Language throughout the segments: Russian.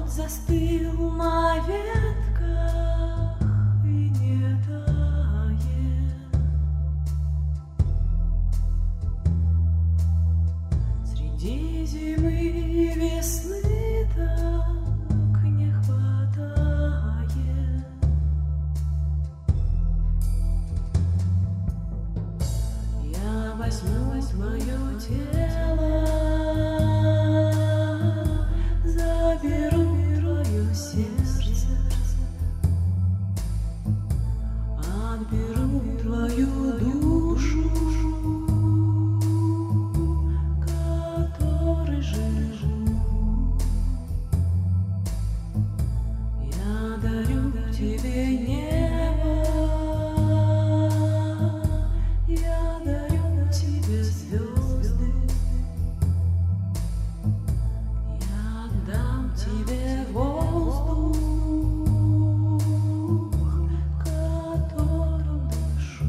Лед застыл на ветках и не тает. Среди зимы и весны так не хватает. Я возьму твое тело, заберу твое сердце, отберу твою душу, которой живу. Я дарю тебе небо, я дарю тебе звезды, я отдам тебе воздух, которым дышу.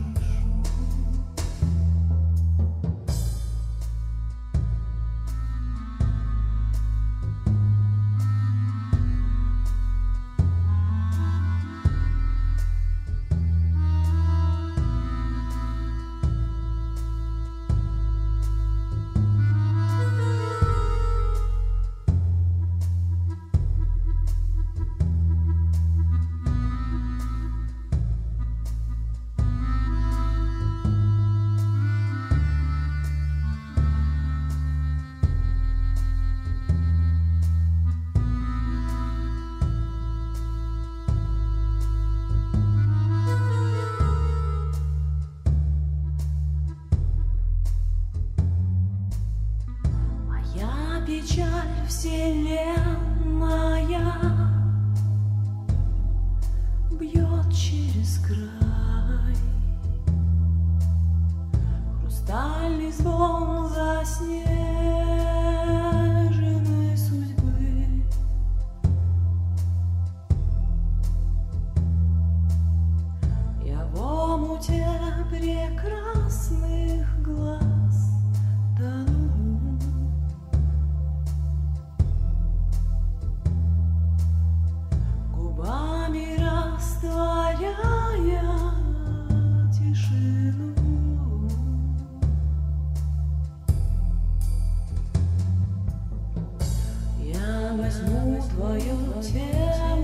Печаль вселенная бьет через край, хрустальный звон заснеженной судьбы. Я в омуте прекрасных глаз тону. Губами растворяя тишину, я возьму твое тело,